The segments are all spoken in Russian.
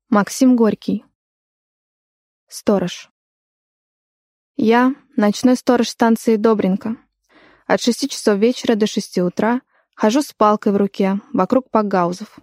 Максим Горький. Сторож. Я — ночной сторож станции Добринка. От 6 часов вечера до 6 утра хожу с палкой в руке вокруг пакгаузов.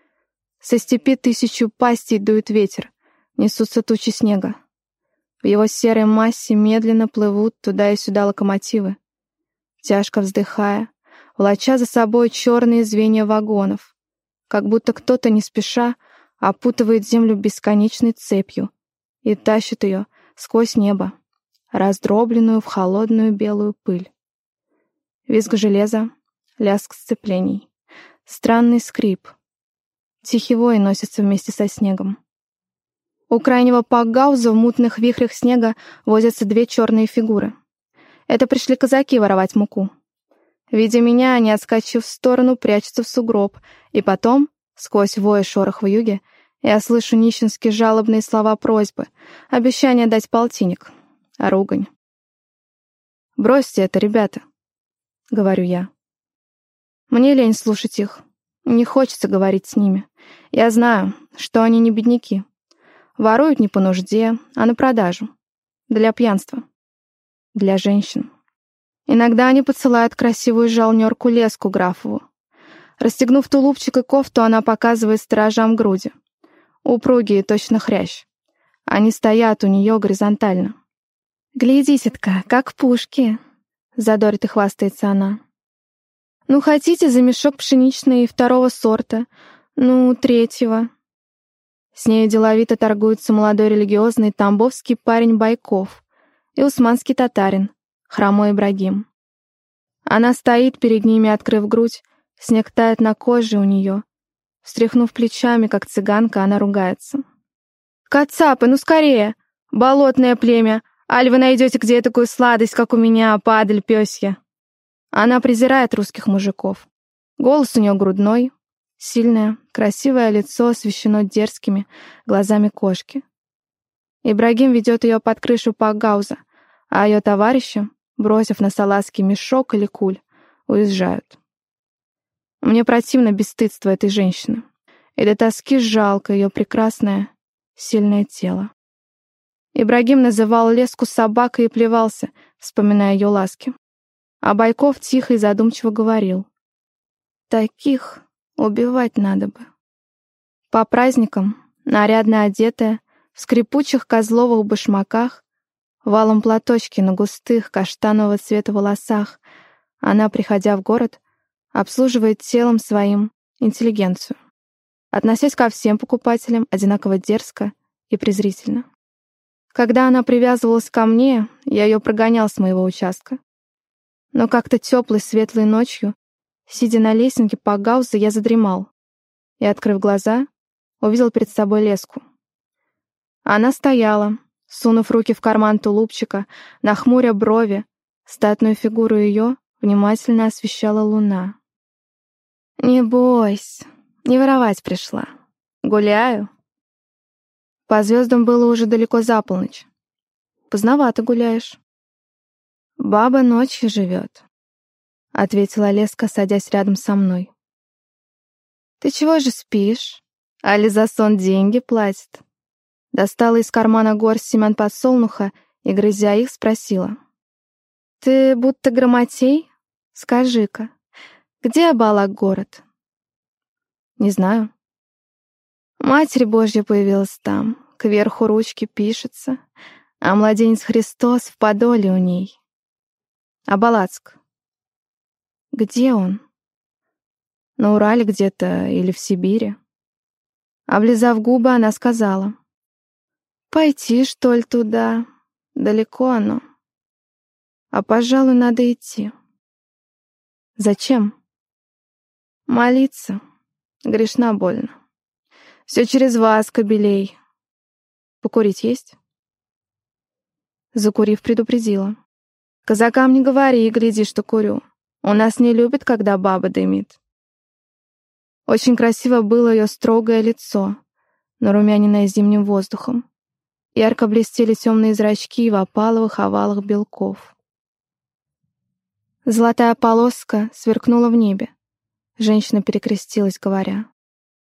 Со степи 1000 пастей дует ветер, несутся тучи снега. В его серой массе медленно плывут туда и сюда локомотивы, тяжко вздыхая, волоча за собой черные звенья вагонов, как будто кто-то не спеша опутывает землю бесконечной цепью и тащит ее сквозь небо, раздробленную в холодную белую пыль. Визг железа, лязг сцеплений, странный скрип. Тихий вой носится вместе со снегом. У крайнего пакгауза в мутных вихрях снега возятся 2 черные фигуры. Это пришли казаки воровать муку. Видя меня, они, отскочив в сторону, прячутся в сугроб, и потом, сквозь вой и шорох вьюги, я слышу нищенские жалобные слова просьбы, обещание дать полтинник, ругань. «Бросьте это, ребята», — говорю я. Мне лень слушать их, не хочется говорить с ними. Я знаю, что они не бедняки. Воруют не по нужде, а на продажу. Для пьянства. Для женщин. Иногда они подсылают красивую жалнерку Леску Графову. Расстегнув тулупчик и кофту, она показывает сторожам груди. Упругие, точно хрящ. Они стоят у нее горизонтально. «Глядите-ка, как пушки!» — задорит и хвастается она. «Ну, хотите за мешок пшеничной 2-го сорта? Ну, 3-го». С нею деловито торгуется молодой религиозный тамбовский парень Байков и усманский татарин, хромой Ибрагим. Она стоит перед ними, открыв грудь, снег тает на коже у нее. Встряхнув плечами, как цыганка, она ругается. «Кацапы, ну скорее! Болотное племя! Аль вы найдете где такую сладость, как у меня, падаль пёсья!» Она презирает русских мужиков. Голос у нее грудной, сильное, красивое лицо освещено дерзкими глазами кошки. Ибрагим ведет ее под крышу пакгауза, а ее товарищи, бросив на салазки мешок или куль, уезжают. Мне противно бесстыдство этой женщины, и до тоски жалко ее прекрасное, сильное тело. Ибрагим называл Леску собакой и плевался, вспоминая ее ласки. А Байков тихо и задумчиво говорил: «Таких убивать надо бы». По праздникам, нарядно одетая, в скрипучих козловых башмаках, валом платочке на густых каштанового цвета волосах, она, приходя в город, обслуживает телом своим интеллигенцию, относясь ко всем покупателям одинаково дерзко и презрительно. Когда она привязывалась ко мне, я ее прогонял с моего участка. Но как-то теплой светлой ночью, сидя на лесенке пакгауза, я задремал и, открыв глаза, увидел перед собой Леску. Она стояла, сунув руки в карман тулупчика, нахмуря брови, статную фигуру ее внимательно освещала луна. «Не бойся, не воровать пришла. Гуляю». По звездам было уже далеко за полночь. «Поздновато гуляешь». «Баба ночью живет», — ответила Леска, садясь рядом со мной. «Ты чего же спишь? Али за сон деньги платит?» Достала из кармана горсть семян подсолнуха и, грызя их, спросила: «Ты будто грамотей? Скажи-ка, где Абалак город?» «Не знаю». «Матерь Божья появилась там, кверху ручки пишется, а младенец Христос в подоле у ней». «Абалацк». «Где он?» «На Урале где-то или в Сибири». Облизав губы, она сказала: «Пойти, что ли, туда? Далеко оно. А, пожалуй, надо идти». «Зачем?» «Молиться. Грешна больно. Все через вас, кобелей. Покурить есть?» Закурив, предупредила: «Казакам не говори, гляди, что курю. У нас не любят, когда баба дымит». Очень красиво было ее строгое лицо, нарумяненное зимним воздухом. Ярко блестели темные зрачки в опаловых овалах белков. Золотая полоска сверкнула в небе. Женщина перекрестилась, говоря: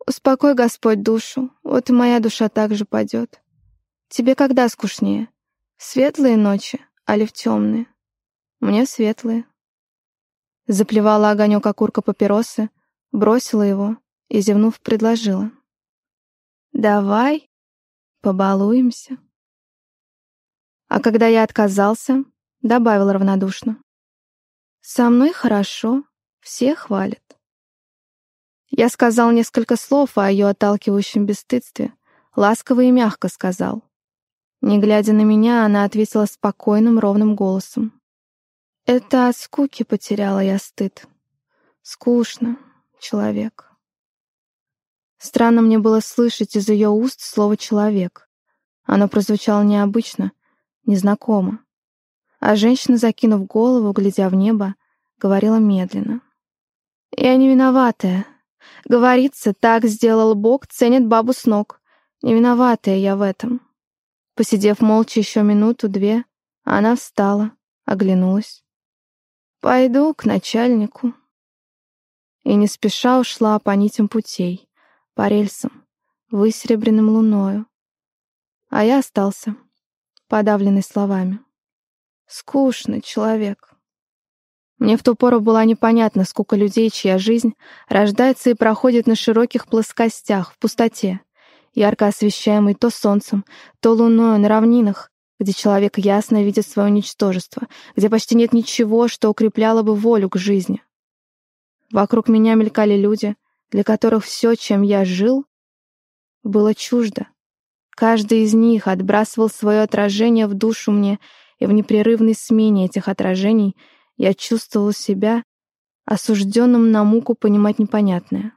Успокой, Господь, душу, вот и моя душа также падет. Тебе когда скучнее? В светлые ночи, али в темные? Мне в светлые. Заплевала огонек окурка папиросы, бросила его и, зевнув, предложила. Давай побалуемся. А когда я отказался, добавила равнодушно. Со мной хорошо, все хвалят. Я сказал несколько слов о ее отталкивающем бесстыдстве, ласково и мягко сказал. Не глядя на меня, она ответила спокойным, ровным голосом. Это от скуки потеряла я стыд. Скучно, человек. Странно мне было слышать из ее уст слово «человек». Оно прозвучало необычно, незнакомо. А женщина, закинув голову, глядя в небо, говорила медленно. «Я не виноватая. Говорится, так сделал Бог, ценит бабу с ног. Не виноватая я в этом». Посидев молча еще минуту-две, она встала, оглянулась. «Пойду к начальнику». И не спеша ушла по нитям путей, по рельсам, высеребренным луною. А я остался, подавленный словами. Скучный человек. Мне в ту пору была непонятна скука людей, чья жизнь рождается и проходит на широких плоскостях, в пустоте, ярко освещаемой то солнцем, то луною на равнинах, где человек ясно видит свое ничтожество, где почти нет ничего, что укрепляло бы волю к жизни. Вокруг меня мелькали люди, для которых все, чем я жил, было чуждо. Каждый из них отбрасывал свое отражение в душу мне, и в непрерывной смене этих отражений я чувствовал себя осужденным на муку понимать непонятное.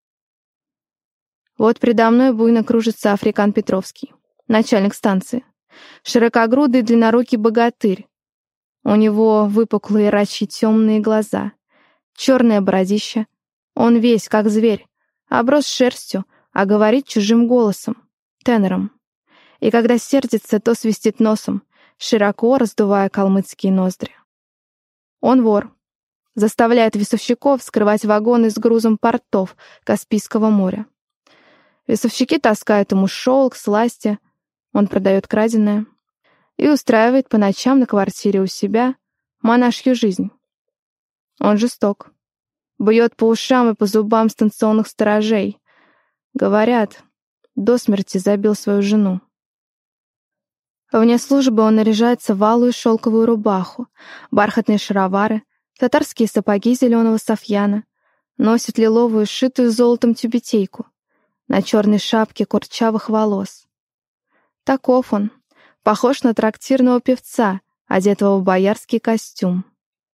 Вот предо мной буйно кружится Африкан Петровский, начальник станции. Широкогрудый длиннорукий богатырь. У него выпуклые рачьи темные глаза, черное бородище. Он весь, как зверь, оброс шерстью, а говорит чужим голосом, тенором. И когда сердится, то свистит носом, широко раздувая калмыцкие ноздри. Он вор. Заставляет весовщиков скрывать вагоны с грузом портов Каспийского моря. Весовщики таскают ему шелк, сласти, он продает краденое и устраивает по ночам на квартире у себя монашью жизнь. Он жесток. Бьет по ушам и по зубам станционных сторожей. Говорят, до смерти забил свою жену. Вне службы он наряжается в алую шелковую рубаху, бархатные шаровары, татарские сапоги зеленого софьяна, носит лиловую, сшитую золотом тюбетейку, на черной шапке курчавых волос. Таков он, похож на трактирного певца, одетого в боярский костюм.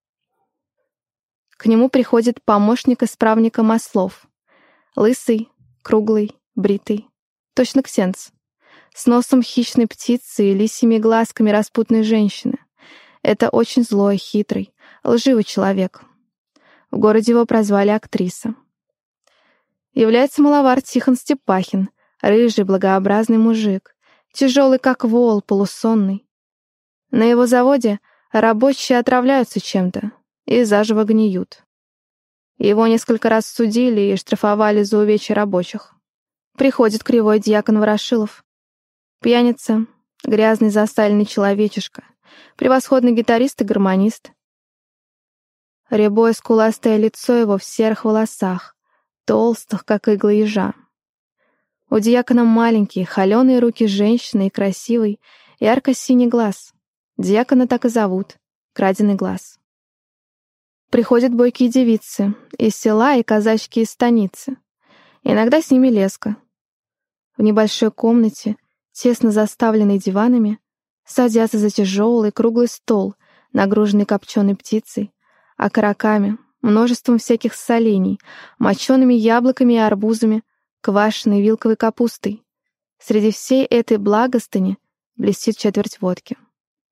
К нему приходит помощник исправника маслов. Лысый, круглый, бритый, точно ксенц, с носом хищной птицы и лисьими глазками распутной женщины. Это очень злой, хитрый, лживый человек. В городе его прозвали актриса. Является маловар Тихон Степахин, рыжий, благообразный мужик, тяжелый, как вол, полусонный. На его заводе рабочие отравляются чем-то и заживо гниют. Его несколько раз судили и штрафовали за увечья рабочих. Приходит кривой дьякон Ворошилов. Пьяница, грязный засаленный человечишка, превосходный гитарист и гармонист. Рябое скуластое лицо его в серых волосах, толстых, как иглы ежа. У дьякона маленькие, холеные руки женщины и красивый, ярко-синий глаз. Дьякона так и зовут — Краденый глаз. Приходят бойкие девицы из села и казачки из станицы. Иногда с ними леска. В небольшой комнате, тесно заставленной диванами, садятся за тяжелый круглый стол, нагруженный копченой птицей, окороками, множеством всяких солений, мочеными яблоками и арбузами, квашеной вилковой капустой. Среди всей этой благостыни блестит четверть водки.